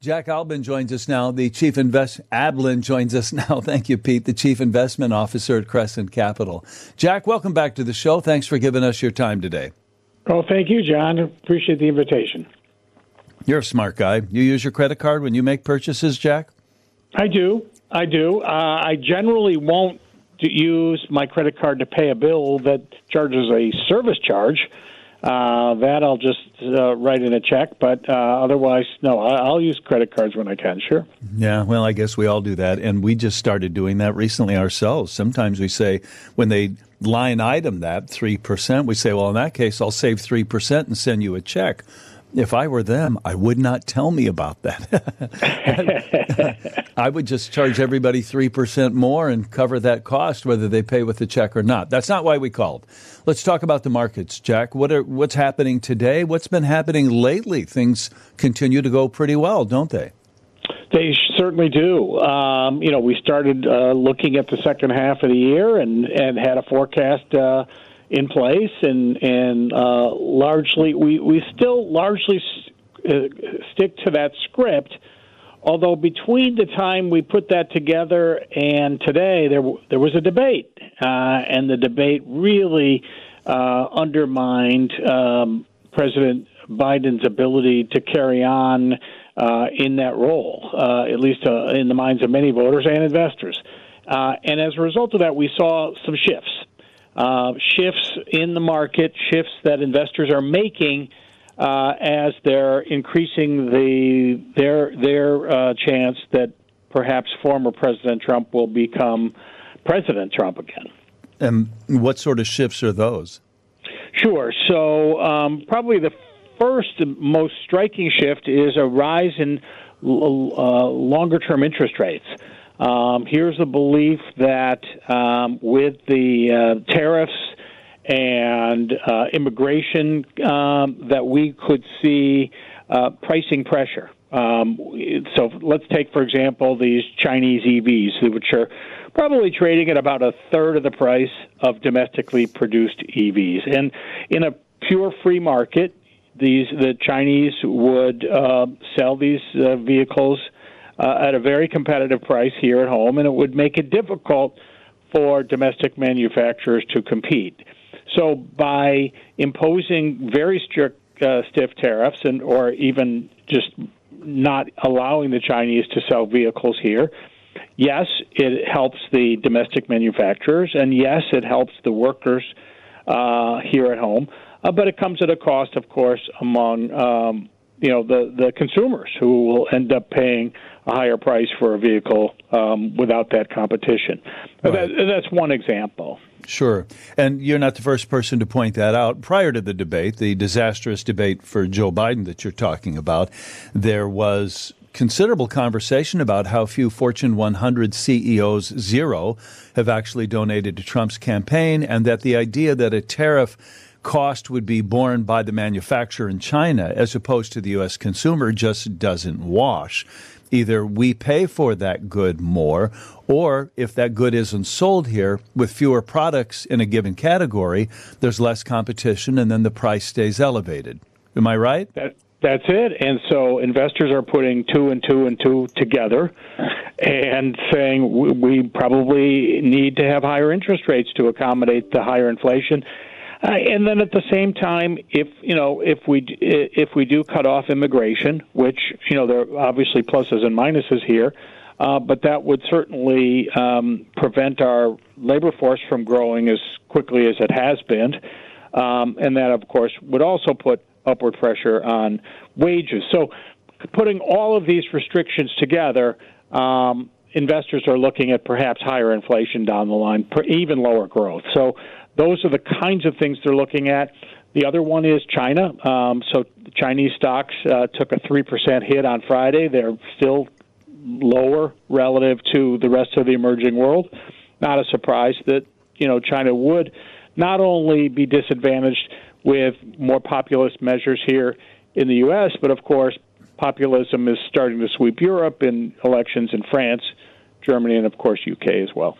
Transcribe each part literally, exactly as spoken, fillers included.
Jack Ablin joins us now. The chief invest Ablin joins us now. Thank you, Pete, the chief investment officer at Crescent Capital. Jack, welcome back to the show. Thanks for giving us your time today. Oh, thank you, John. Appreciate the invitation. You're a smart guy. You use your credit card when you make purchases, Jack? I do. I do. Uh, I generally won't use my credit card to pay a bill that charges a service charge. Uh, that I'll just uh, write in a check, but uh, otherwise, no, I'll use credit cards when I can, sure. Yeah, well, I guess we all do that, and we just started doing that recently ourselves. Sometimes we say, when they line item that three percent, we say, well, in that case, I'll save three percent and send you a check. If I were them, I would not tell me about that. I would just charge everybody three percent more and cover that cost, whether they pay with a check or not. That's not why we called. Let's talk about the markets, Jack. What are, what's happening today? What's been happening lately? Things continue to go pretty well, don't they? They certainly do. Um, you know, we started uh, looking at the second half of the year and, and had a forecast uh, in place, and and uh, largely we, we still largely uh, stick to that script. Although between the time we put that together and today, there there was a debate, uh, and the debate really uh, undermined um, President Biden's ability to carry on uh, in that role, uh, at least uh, in the minds of many voters and investors. Uh, and as a result of that, we saw some shifts. Uh, shifts in the market, shifts that investors are making uh, as they're increasing the their their uh, chance that perhaps former President Trump will become President Trump again. And what sort of shifts are those? Sure. So um, probably the first and most striking shift is a rise in uh, longer-term interest rates. Um, here's the belief that um, with the uh, tariffs and uh, immigration, um, that we could see uh, pricing pressure. Um, so let's take, for example, these Chinese E Vs, which are probably trading at about a third of the price of domestically produced E Vs. And in a pure free market, these the Chinese would uh, sell these uh, vehicles Uh, at a very competitive price here at home, and it would make it difficult for domestic manufacturers to compete. So by imposing very strict, uh, stiff tariffs, and or even just not allowing the Chinese to sell vehicles here, yes, it helps the domestic manufacturers, and yes, it helps the workers uh, here at home, uh, but it comes at a cost, of course, among um, you know the, the consumers who will end up paying a higher price for a vehicle um, without that competition. Right. That, that's one example. Sure. And you're not the first person to point that out. Prior to the debate, the disastrous debate for Joe Biden that you're talking about, there was considerable conversation about how few Fortune one hundred C E Os, zero, have actually donated to Trump's campaign, and that the idea that a tariff cost would be borne by the manufacturer in China as opposed to the U S consumer just doesn't wash. Either we pay for that good more, or if that good isn't sold here with fewer products in a given category, there's less competition and then the price stays elevated. Am I right? That, that's it. And so investors are putting two and two and two together and saying we probably need to have higher interest rates to accommodate the higher inflation. Uh, and then at the same time, if you know, if we if we do cut off immigration, which you know there are obviously pluses and minuses here, uh, but that would certainly um, prevent our labor force from growing as quickly as it has been, um, and that of course would also put upward pressure on wages. So, putting all of these restrictions together, um, investors are looking at perhaps higher inflation down the line, even lower growth. So. Those are the kinds of things they're looking at. The other one is China. Um, so Chinese stocks uh, took a three percent hit on Friday. They're still lower relative to the rest of the emerging world. Not a surprise that, you know, China would not only be disadvantaged with more populist measures here in the U S, but of course populism is starting to sweep Europe in elections in France, Germany, and of course U K as well.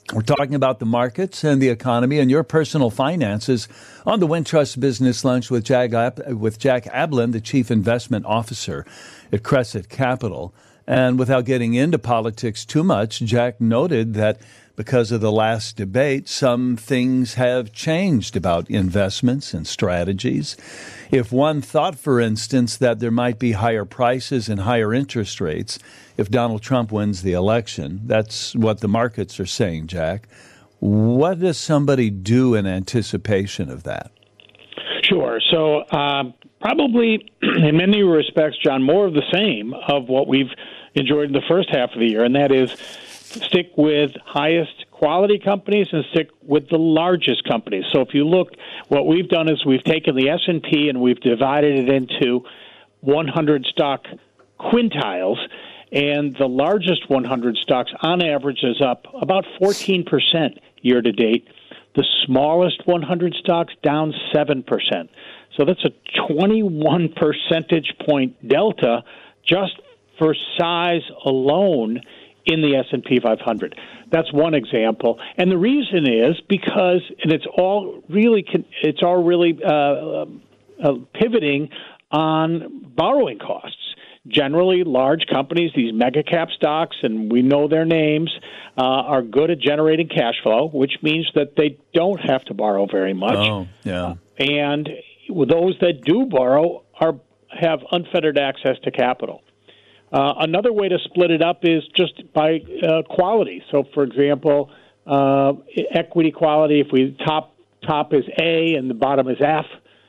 We're talking about the markets and the economy and your personal finances on the Wintrust Business Lunch with Jack, with Jack Ablin, the Chief Investment Officer at Crescent Capital. And without getting into politics too much, Jack noted that because of the last debate, some things have changed about investments and strategies. If one thought, for instance, that there might be higher prices and higher interest rates if Donald Trump wins the election, that's what the markets are saying, Jack. What does somebody do in anticipation of that? Sure. So um, probably in many respects, John, more of the same of what we've enjoyed in the first half of the year, and that is stick with highest quality companies and stick with the largest companies. So if you look, what we've done is we've taken the S and P and we've divided it into one hundred stock quintiles, and the largest one hundred stocks on average is up about fourteen percent year to date. The smallest one hundred stocks down seven percent. So that's a twenty-one percentage point delta just for size alone in the S and P five hundred. That's one example. And the reason is because, and it's all really, it's all really uh, uh, pivoting on borrowing costs. Generally, large companies, these mega cap stocks, and we know their names, uh, are good at generating cash flow, which means that they don't have to borrow very much. Oh, yeah. Uh, and those that do borrow are have unfettered access to capital. Uh, another way to split it up is just by uh, quality. So, for example, uh, equity quality, if we top top is A and the bottom is F,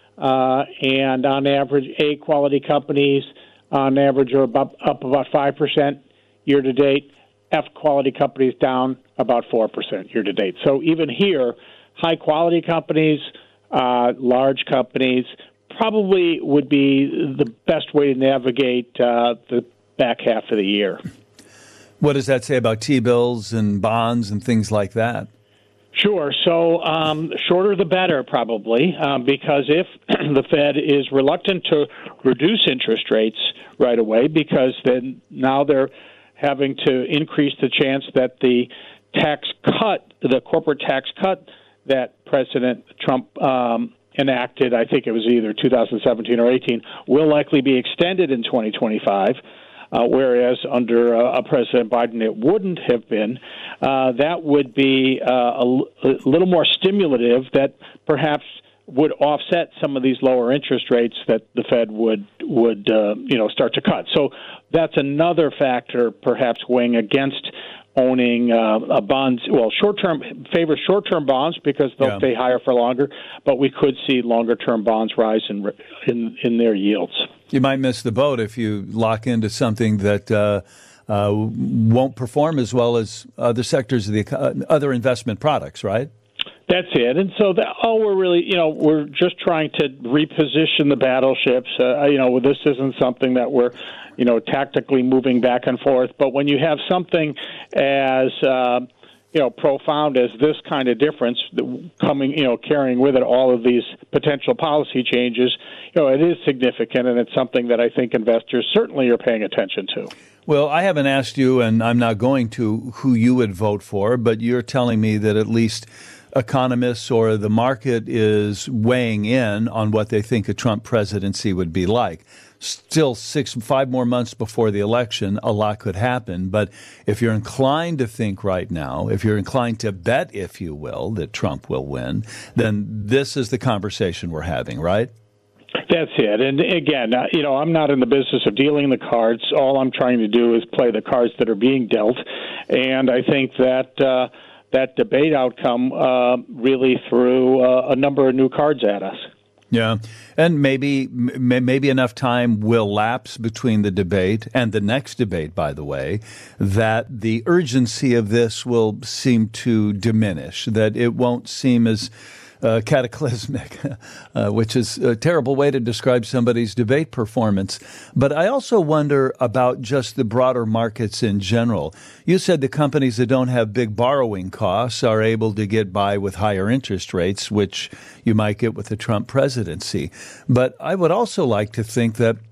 uh, and on average, A quality companies on average are about, up about five percent year to date. F quality companies down about four percent year to date. So even here, high quality companies, uh, large companies probably would be the best way to navigate uh, the back half of the year. What does that say about T-bills and bonds and things like that? Sure. So um, shorter the better, probably, um, because if the Fed is reluctant to reduce interest rates right away, because then now they're having to increase the chance that the tax cut, the corporate tax cut that President Trump um, enacted, I think it was either two thousand seventeen or eighteen, will likely be extended in twenty twenty-five. Uh, whereas under uh, President Biden it wouldn't have been, uh, that would be uh, a, a little more stimulative that perhaps would offset some of these lower interest rates that the Fed would would uh, you know start to cut. So that's another factor perhaps weighing against owning uh, a bonds. Well, short-term favors short-term bonds because they'll yeah. stay higher for longer, but we could see longer-term bonds rise in in, in their yields. You might miss the boat if you lock into something that uh, uh, won't perform as well as other sectors of the uh, other investment products, right? That's it. And so that, all we're really, you know, we're just trying to reposition the battleships. Uh, you know, this isn't something that we're, you know, tactically moving back and forth. But when you have something as, uh, you know, profound as this kind of difference coming, you know, carrying with it all of these potential policy changes, you know, it is significant, and it's something that I think investors certainly are paying attention to. Well, I haven't asked you, and I'm not going to, who you would vote for, but you're telling me that at least economists or the market is weighing in on what they think a Trump presidency would be like. Still six, five more months before the election, a lot could happen. But if you're inclined to think right now, if you're inclined to bet, if you will, that Trump will win, then this is the conversation we're having, right? That's it. And again, uh, you know, I'm not in the business of dealing the cards. All I'm trying to do is play the cards that are being dealt. And I think that uh, that debate outcome uh, really threw uh, a number of new cards at us. Yeah, and maybe maybe enough time will lapse between the debate and the next debate, by the way, that the urgency of this will seem to diminish, that it won't seem as uh, cataclysmic, uh, which is a terrible way to describe somebody's debate performance. But I also wonder about just the broader markets in general. You said the companies that don't have big borrowing costs are able to get by with higher interest rates, which you might get with the Trump presidency. But I would also like to think that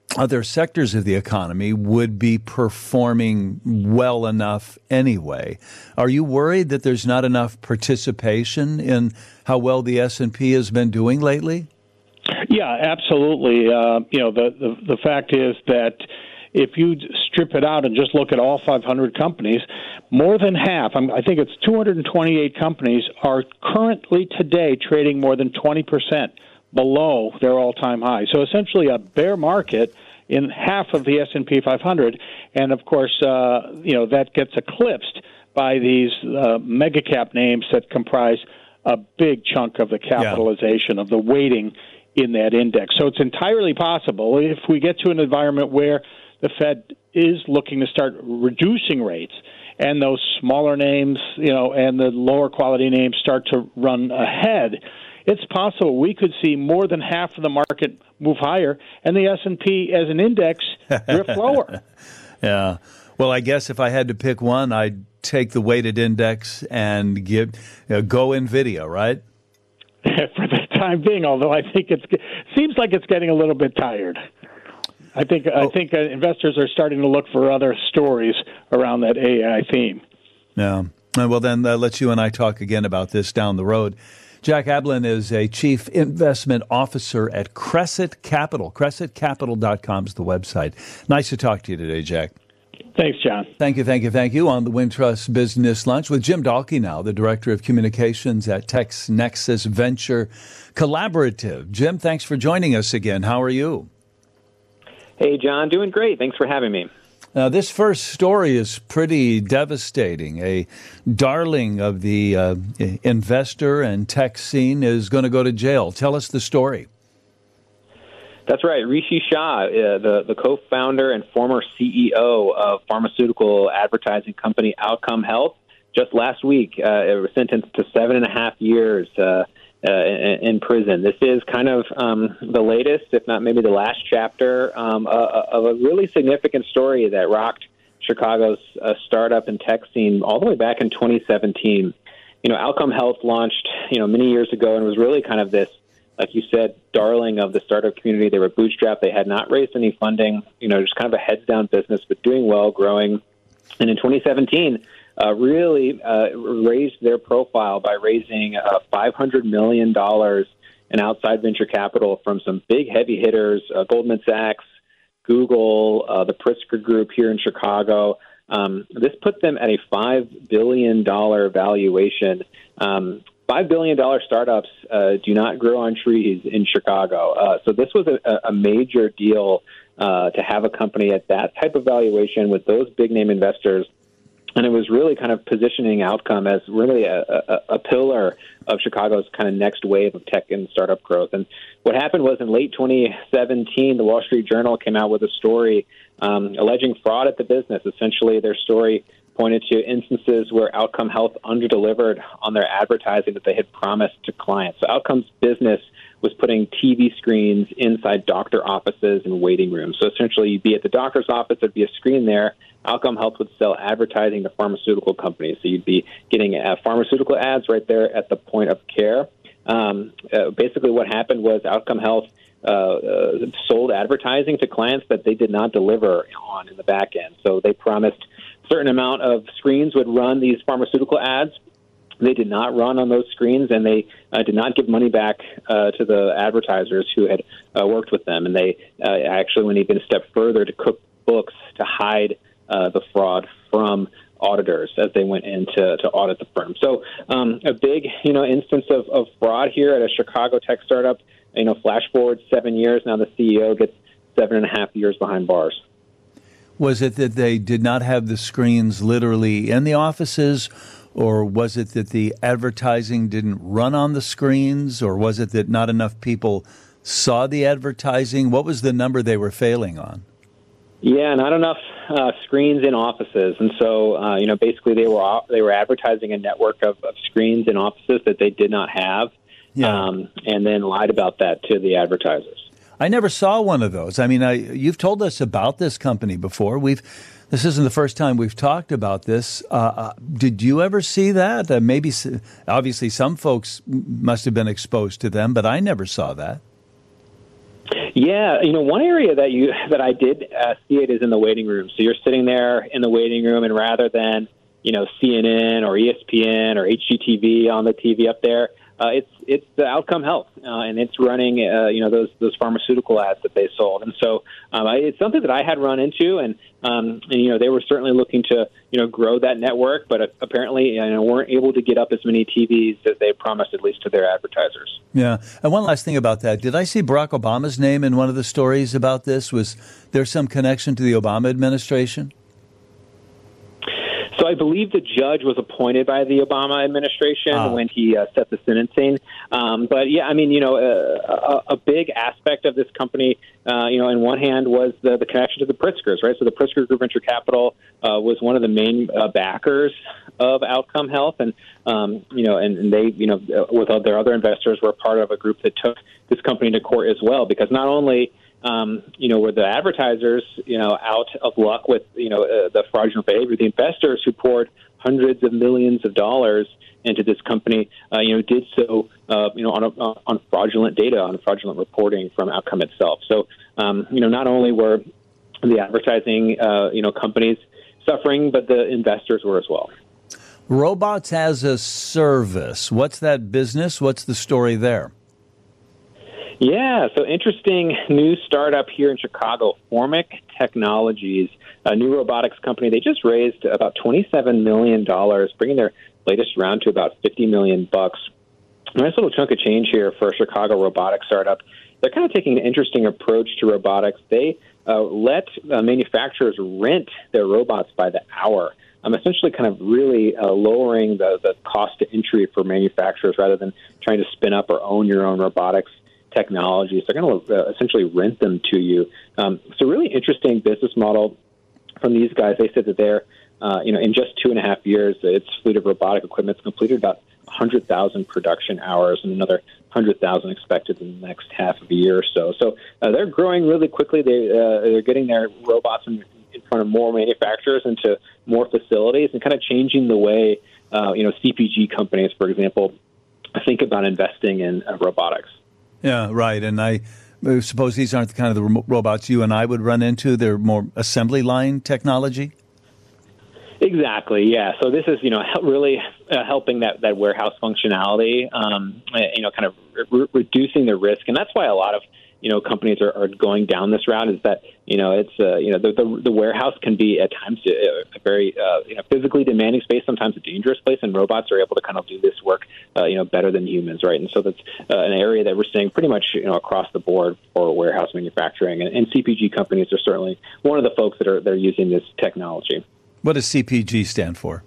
other sectors of the economy would be performing well enough anyway. Are you worried that there's not enough participation in how well the S and P has been doing lately? Yeah, absolutely. Uh, you know, the, the the fact is that if you strip it out and just look at all five hundred companies, more than half, I think it's two hundred twenty-eight companies, are currently today trading more than twenty percent below their all-time high. So essentially a bear market in half of the S and P five hundred. And, of course, uh, you know, that gets eclipsed by these uh, mega cap names that comprise a big chunk of the capitalization, yeah. of the weighting in that index. So it's entirely possible if we get to an environment where the Fed is looking to start reducing rates and those smaller names, you know, and the lower quality names start to run ahead, it's possible we could see more than half of the market move higher and the S and P as an index drift lower. Yeah. Well, I guess if I had to pick one, I'd take the weighted index and give you know, go NVIDIA, right? For the time being, although I think it seems like it's getting a little bit tired. I think oh. I think uh, investors are starting to look for other stories around that A I theme. Yeah. Well, then uh, let's you and I talk again about this down the road. Jack Ablin is a chief investment officer at Crescent Capital. crescent capital dot com is the website. Nice to talk to you today, Jack. Thanks, John. Thank you, thank you, thank you. On the Wintrust Business Lunch with Jim Dahlke now, the Director of Communications at TexNexus Venture Collaborative. Jim, thanks for joining us again. How are you? Hey, John. Doing great. Thanks for having me. Now, this first story is pretty devastating. A darling of the uh, investor and tech scene is going to go to jail. Tell us the story. That's right. Rishi Shah, uh, the, the co-founder and former C E O of pharmaceutical advertising company Outcome Health, just last week uh, was sentenced to seven and a half years uh, uh, in, in prison. This is kind of um, the latest, if not maybe the last chapter um, uh, of a really significant story that rocked Chicago's uh, startup and tech scene all the way back in twenty seventeen. You know, Outcome Health launched, you know, many years ago and was really kind of this, like you said, darling of the startup community. They were bootstrapped. They had not raised any funding, you know, just kind of a heads-down business, but doing well, growing. And in twenty seventeen, uh, really uh, raised their profile by raising uh, five hundred million dollars in outside venture capital from some big heavy hitters, uh, Goldman Sachs, Google, uh, the Pritzker Group here in Chicago. Um, this put them at a five billion dollars valuation. Um, five billion dollars startups uh, do not grow on trees in Chicago. Uh, so this was a, a major deal uh, to have a company at that type of valuation with those big-name investors. And it was really kind of positioning Outcome as really a, a, a pillar of Chicago's kind of next wave of tech and startup growth. And what happened was in late twenty seventeen, the Wall Street Journal came out with a story um, alleging fraud at the business. Essentially, their story pointed to instances where Outcome Health underdelivered on their advertising that they had promised to clients. So Outcome's business was putting T V screens inside doctor offices and waiting rooms. So essentially, you'd be at the doctor's office, there'd be a screen there. Outcome Health would sell advertising to pharmaceutical companies. So you'd be getting uh, pharmaceutical ads right there at the point of care. Um, uh, basically, what happened was Outcome Health uh, uh, sold advertising to clients that they did not deliver on in the back end. So they promised a certain amount of screens would run these pharmaceutical ads. They did not run on those screens, and they uh, did not give money back uh, to the advertisers who had uh, worked with them. And they uh, actually went even a step further to cook books to hide uh, the fraud from auditors as they went in to, to audit the firm. So um, a big, you know, instance of, of fraud here at a Chicago tech startup. You know, flash forward seven years, now the C E O gets seven and a half years behind bars. Was it that they did not have the screens literally in the offices, or was it that the advertising didn't run on the screens, or was it that not enough people saw the advertising? What was the number they were failing on? Yeah, not enough uh, screens in offices, and so uh, you know, basically they were they were advertising a network of, of screens in offices that they did not have, yeah. um, and then lied about that to the advertisers. I never saw one of those. I mean, I, you've told us about this company before. We've this isn't the first time we've talked about this. Uh, uh, did you ever see that? Uh, maybe, obviously, some folks must have been exposed to them, but I never saw that. Yeah, you know, one area that you that I did uh, see it is in the waiting room. So you're sitting there in the waiting room, and rather than you know C N N or E S P N or H G T V on the T V up there, uh, it's it's the Outcome Health, uh, and it's running uh, you know those those pharmaceutical ads that they sold, and so um, I, it's something that I had run into, and, um, and you know they were certainly looking to you know grow that network, but uh, apparently you know weren't able to get up as many T Vs as they promised, at least to their advertisers. Yeah, and one last thing about that: did I see Barack Obama's name in one of the stories about this? Was there some connection to the Obama administration? So I believe the judge was appointed by the Obama administration ah. when he uh, set the sentencing. Um, but, yeah, I mean, you know, uh, a, a big aspect of this company, uh, you know, on one hand was the, the connection to the Pritzkers, right? So the Pritzker Group Venture Capital uh, was one of the main uh, backers of Outcome Health. And, um, you know, and, and they, you know, with their other investors were part of a group that took this company to court as well, because not only Um, you know, were the advertisers, you know, out of luck with, you know, uh, the fraudulent behavior. The investors who poured hundreds of millions of dollars into this company, uh, you know, did so, uh, you know, on, a, on fraudulent data, on fraudulent reporting from Outcome itself. So, um, you know, not only were the advertising, uh, you know, companies suffering, but the investors were as well. Robots as a Service. What's that business? What's the story there? Yeah, so interesting new startup here in Chicago, Formic Technologies, a new robotics company. They just raised about twenty-seven million dollars, bringing their latest round to about fifty million dollars bucks. Nice little chunk of change here for a Chicago robotics startup. They're kind of taking an interesting approach to robotics. They uh, let uh, manufacturers rent their robots by the hour. I'm essentially kind of really uh, lowering the, the cost to entry for manufacturers rather than trying to spin up or own your own robotics technologies. They're going to uh, essentially rent them to you. Um, it's a really interesting business model from these guys. They said that they're, uh, you know, in just two and a half years, its fleet of robotic equipment has completed about one hundred thousand production hours and another one hundred thousand expected in the next half of a year or so. So uh, they're growing really quickly. They, uh, they're getting their robots in, in front of more manufacturers into more facilities and kind of changing the way, uh, you know, C P G companies, for example, think about investing in uh, robotics. Yeah, right. And I suppose these aren't the kind of the robots you and I would run into. They're more assembly line technology. Exactly. Yeah. So this is, you know, really uh, helping that, that warehouse functionality, um, you know, kind of re- reducing the risk. And that's why a lot of, you know, companies are, are going down this route is that, you know, it's, uh, you know, the, the, the warehouse can be at times a, a very, uh, you know, physically demanding space, sometimes a dangerous place, and robots are able to kind of do this work, uh, you know, better than humans, right? And so that's uh, an area that we're seeing pretty much, you know, across the board for warehouse manufacturing. And, and C P G companies are certainly one of the folks that are, that are using this technology. What does C P G stand for?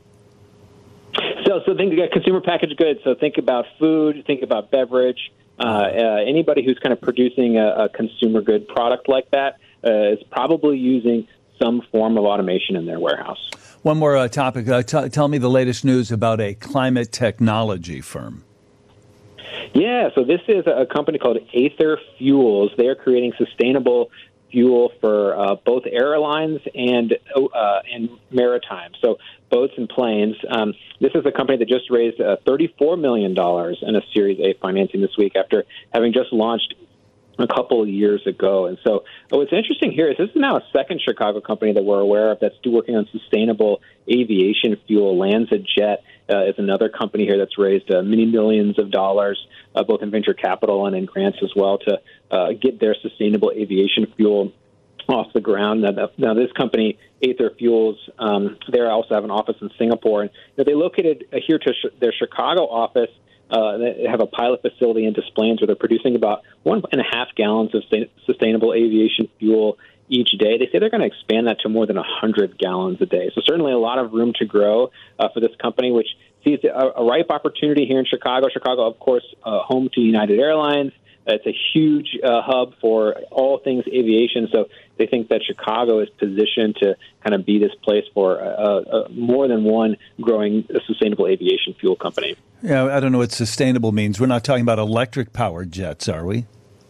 So, so think about consumer packaged goods. So think about food, think about beverage. Uh, uh, anybody who's kind of producing a, a consumer good product like that uh, is probably using some form of automation in their warehouse. One more uh, topic. Uh, t- tell me the latest news about a climate technology firm. Yeah, so this is a company called Aether Fuels. They are creating sustainable fuel for uh, both airlines and uh, and maritime, so boats and planes. Um, this is a company that just raised uh, thirty-four million dollars in a Series A financing this week after having just launched a couple of years ago. And so uh, what's interesting here is this is now a second Chicago company that we're aware of that's working on sustainable aviation fuel. LanzaJet uh, is another company here that's raised uh, many millions of dollars, uh, both in venture capital and in grants as well, to uh, get their sustainable aviation fuel off the ground. Now, now this company, Aether Fuels, um, they also have an office in Singapore. And you know, they located uh, here to sh- their Chicago office. Uh, they have a pilot facility in Des Plaines where they're producing about one and a half gallons of sustainable aviation fuel each day. They say they're going to expand that to more than one hundred gallons a day. So certainly a lot of room to grow uh, for this company, which sees a, a ripe opportunity here in Chicago. Chicago, of course, uh, home to United Airlines. It's a huge uh, hub for all things aviation. So they think that Chicago is positioned to kind of be this place for uh, uh, more than one growing sustainable aviation fuel company. Yeah, I don't know what sustainable means. We're not talking about electric-powered jets, are we?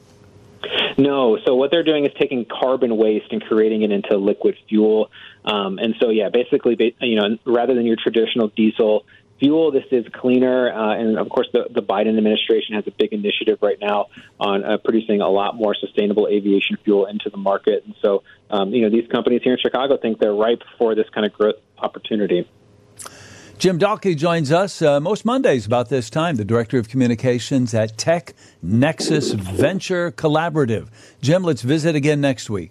No. So what they're doing is taking carbon waste and creating it into liquid fuel. Um, and so, yeah, basically, you know, rather than your traditional diesel fuel. This is cleaner. Uh, and, of course, the, the Biden administration has a big initiative right now on uh, producing a lot more sustainable aviation fuel into the market. And so, um, you know, these companies here in Chicago think they're ripe for this kind of growth opportunity. Jim Dahlke joins us uh, most Mondays about this time, the Director of Communications at Tech Nexus Venture Collaborative. Jim, let's visit again next week.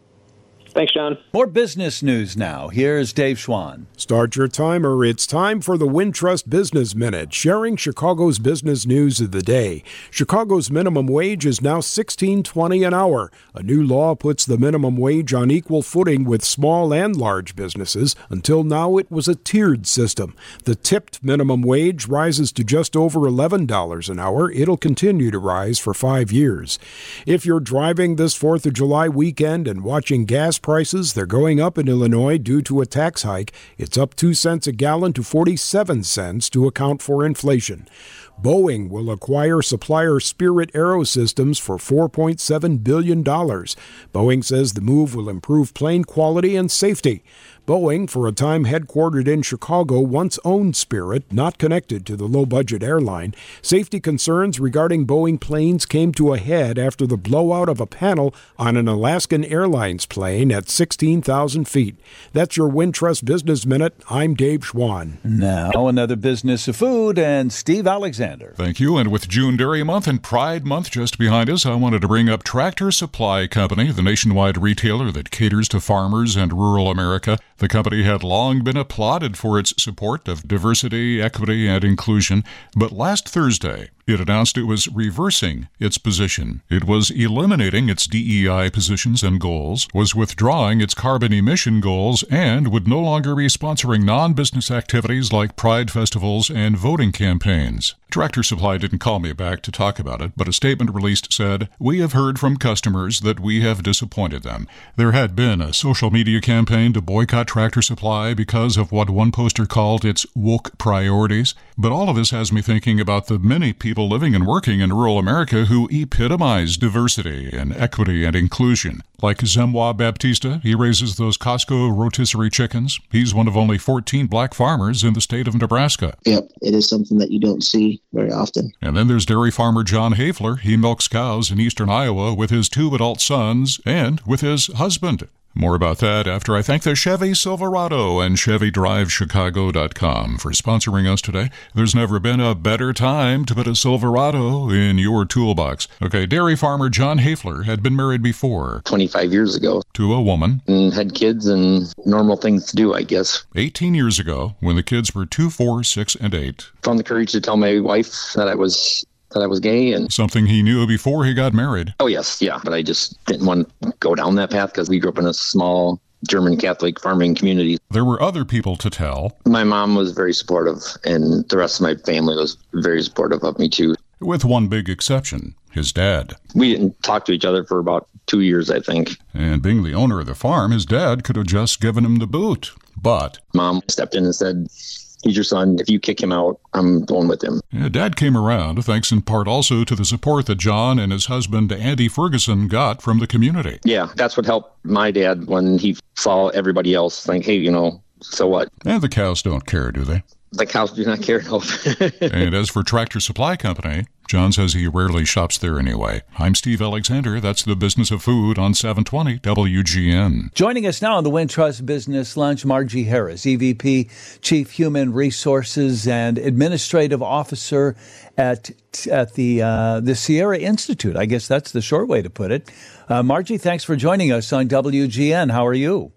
Thanks, John. More business news now. Here's Dave Schwann. Start your timer. It's time for the Wintrust Business Minute, sharing Chicago's business news of the day. Chicago's minimum wage is now sixteen twenty an hour. A new law puts the minimum wage on equal footing with small and large businesses. Until now, it was a tiered system. The tipped minimum wage rises to just over eleven dollars an hour. It'll continue to rise for five years. If you're driving this fourth of July weekend and watching gas prices, they're going up in Illinois due to a tax hike. It's up two cents a gallon to forty-seven cents to account for inflation. Boeing will acquire supplier Spirit AeroSystems for four point seven billion dollars. Boeing says the move will improve plane quality and safety. Boeing, for a time headquartered in Chicago, once owned Spirit, not connected to the low-budget airline. Safety concerns regarding Boeing planes came to a head after the blowout of a panel on an Alaskan Airlines plane at sixteen thousand feet. That's your Wintrust Business Minute. I'm Dave Schwann. Now, another business of food, and Steve Alexander. Thank you. And with June Dairy Month and Pride Month just behind us, I wanted to bring up Tractor Supply Company, the nationwide retailer that caters to farmers and rural America. The company had long been applauded for its support of diversity, equity, and inclusion, but last Thursday, it announced it was reversing its position. It was eliminating its D E I positions and goals, was withdrawing its carbon emission goals, and would no longer be sponsoring non-business activities like pride festivals and voting campaigns. Tractor Supply didn't call me back to talk about it, but a statement released said, "We have heard from customers that we have disappointed them." There had been a social media campaign to boycott Tractor Supply because of what one poster called its woke priorities, but all of this has me thinking about the many people living and working in rural America who epitomize diversity and equity and inclusion. Like Zemwa Baptista, he raises those Costco rotisserie chickens. He's one of only fourteen black farmers in the state of Nebraska. Yep, it is something that you don't see very often. And then there's dairy farmer John Hafler. He milks cows in eastern Iowa with his two adult sons and with his husband. More about that after I thank the Chevy Silverado and Chevy Drive Chicago dot com for sponsoring us today. There's never been a better time to put a Silverado in your toolbox. Okay, dairy farmer John Hafler had been married before. twenty-five years ago. To a woman. And had kids and normal things to do, I guess. eighteen years ago, when the kids were two, four, six, and eight. Found the courage to tell my wife that I was... that I was gay. And something he knew before he got married. Oh, yes. Yeah. But I just didn't want to go down that path because we grew up in a small German Catholic farming community. There were other people to tell. My mom was very supportive, and the rest of my family was very supportive of me, too. With one big exception, his dad. We didn't talk to each other for about two years, I think. And being the owner of the farm, his dad could have just given him the boot. But Mom stepped in and said, "He's your son. If you kick him out, I'm going with him." Yeah, Dad came around, thanks in part also to the support that John and his husband, Andy Ferguson, got from the community. Yeah, that's what helped my dad when he saw everybody else think, hey, you know, so what? And the cows don't care, do they? The cows do not care, no. And as for Tractor Supply Company, John says he rarely shops there anyway. I'm Steve Alexander. That's the Business of Food on seven twenty W G N. Joining us now on the Wintrust Business Lunch, Margie Harris, E V P, Chief Human Resources and Administrative Officer at at the uh, the Sierra Institute. I guess that's the short way to put it. Uh, Margie, thanks for joining us on W G N. How are you?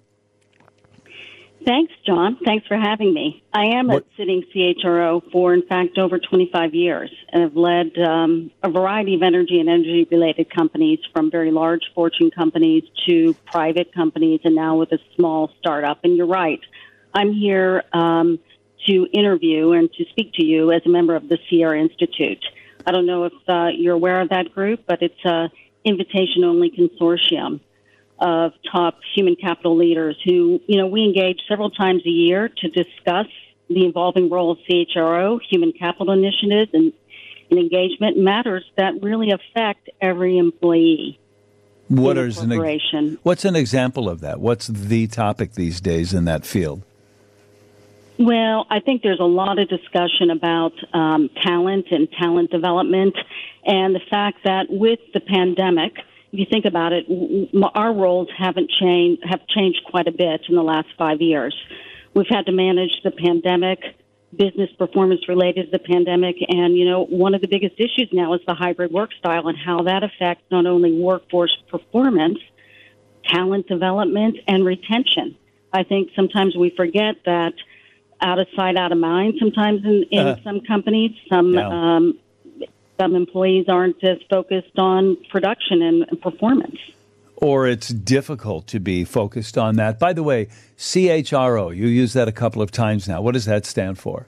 Thanks, John. Thanks for having me. I am what? a sitting C H R O for, in fact, over twenty-five years, and have led um, a variety of energy and energy-related companies, from very large Fortune companies to private companies, and now with a small startup. And you're right. I'm here um, to interview and to speak to you as a member of the Sierra Institute. I don't know if uh, you're aware of that group, but it's an invitation-only consortium of top human capital leaders who, you know, we engage several times a year to discuss the evolving role of C H R O, human capital initiatives, and, and engagement matters that really affect every employee. What is an corporation. What's an example of that? What's the topic these days in that field? Well, I think there's a lot of discussion about um, talent and talent development, and the fact that with the pandemic, if you think about it, our roles haven't changed, have changed quite a bit in the last five years. We've had to manage the pandemic, business performance related to the pandemic, and, you know, one of the biggest issues now is the hybrid work style and how that affects not only workforce performance, talent development, and retention. I think sometimes we forget that out of sight, out of mind sometimes in, in uh, some companies. Some yeah. um, some employees aren't as focused on production and, and performance. Or it's difficult to be focused on that. By the way, C H R O, you used that a couple of times now. What does that stand for?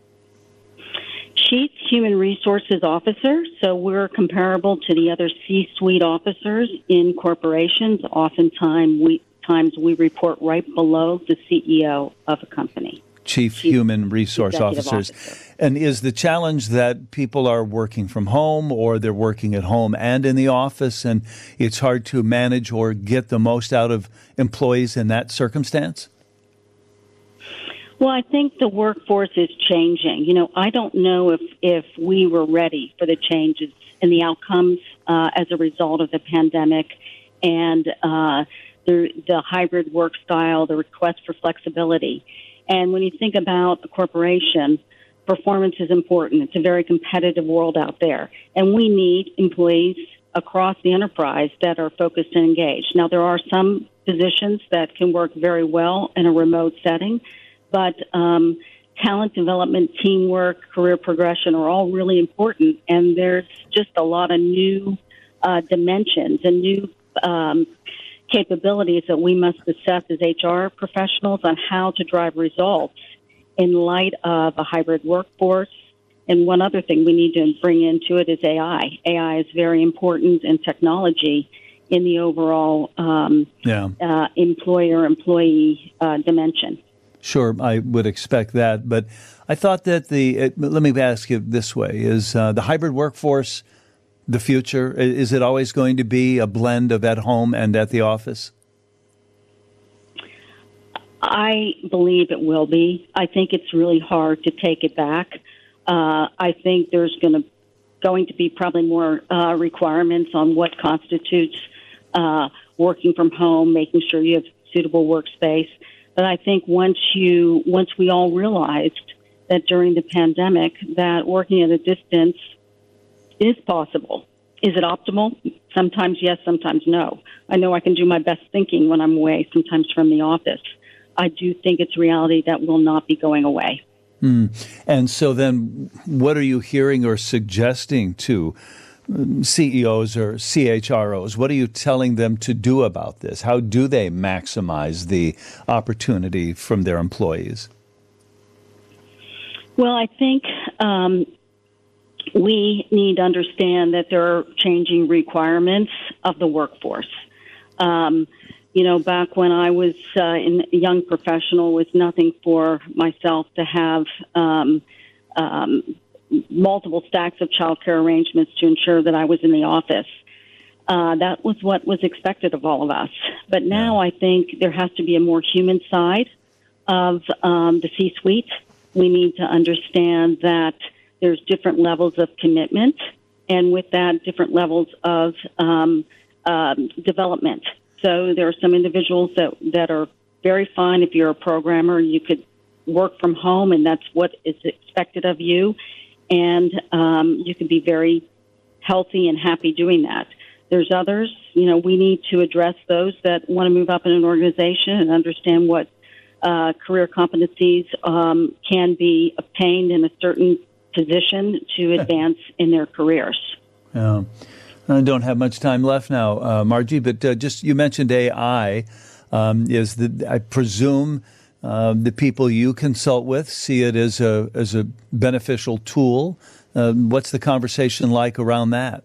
Chief Human Resources Officer. So we're comparable to the other C-suite officers in corporations. Oftentimes we, times we report right below the C E O of a company. Chief, Chief Human Resource Officers. Officer. And is the challenge that people are working from home or they're working at home and in the office, and it's hard to manage or get the most out of employees in that circumstance? Well, I think the workforce is changing. You know, I don't know if, if we were ready for the changes and the outcomes uh, as a result of the pandemic and uh, the, the hybrid work style, the request for flexibility. And when you think about a corporation, performance is important. It's a very competitive world out there. And we need employees across the enterprise that are focused and engaged. Now, there are some positions that can work very well in a remote setting, but um, talent development, teamwork, career progression are all really important. And there's just a lot of new uh, dimensions and new um capabilities that we must assess as H R professionals on how to drive results in light of a hybrid workforce. And one other thing we need to bring into it is A I. A I is very important in technology in the overall um, yeah. uh, employer-employee uh, dimension. Sure, I would expect that. But I thought that the, it, let me ask you this way, is uh, the hybrid workforce the future? Is it always going to be a blend of at home and at the office? I believe it will be. I think it's really hard to take it back. Uh, I think there's going to going to be probably more uh, requirements on what constitutes uh, working from home, making sure you have suitable workspace. But I think once you once we all realized that during the pandemic that working at a distance is possible. Is it optimal? Sometimes yes, sometimes no. I know I can do my best thinking when I'm away, sometimes from the office. I do think it's reality that will not be going away. Mm. And so then what are you hearing or suggesting to C E Os or C H R Os? What are you telling them to do about this? How do they maximize the opportunity from their employees? Well, I think um, we need to understand that there are changing requirements of the workforce. Um, you know, back when I was uh, in a young professional, it was nothing for myself to have um, um, multiple stacks of child care arrangements to ensure that I was in the office. Uh, that was what was expected of all of us. But now I think there has to be a more human side of um, the C-suite. We need to understand that there's different levels of commitment, and with that, different levels of um, um, development. So there are some individuals that, that are very fine. If you're a programmer, you could work from home, and that's what is expected of you. And um, you can be very healthy and happy doing that. There's others, you know, we need to address those that want to move up in an organization and understand what uh, career competencies um, can be obtained in a certain position to advance in their careers. Yeah. I don't have much time left now, uh, Margie, but uh, just you mentioned A I. Um, is the I presume uh, the people you consult with see it as a as a beneficial tool. Uh, what's the conversation like around that?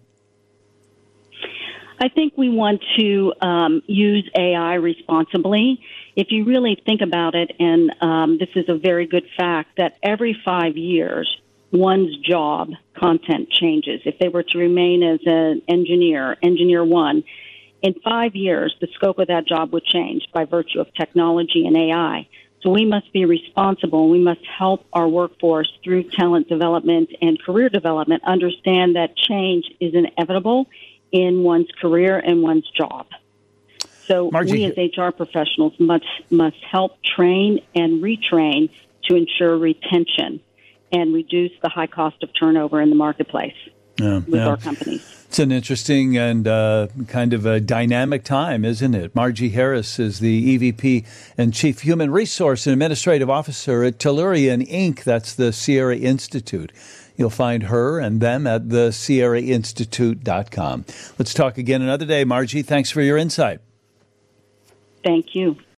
I think we want to um, use A I responsibly. If you really think about it, and um, this is a very good fact, that every five years, one's job content changes. If they were to remain as an engineer, engineer one, in five years, the scope of that job would change by virtue of technology and A I. So we must be responsible. We must help our workforce through talent development and career development understand that change is inevitable in one's career and one's job. So Margie, we as H R professionals must must help train and retrain to ensure retention and reduce the high cost of turnover in the marketplace yeah, with yeah. our companies. It's an interesting and uh, kind of a dynamic time, isn't it? Margie Harris is the E V P and Chief Human Resource and Administrative Officer at Tellurian Incorporated. That's the Sierra Institute. You'll find her and them at the sierra institute dot com. Let's talk again another day. Margie, thanks for your insight. Thank you.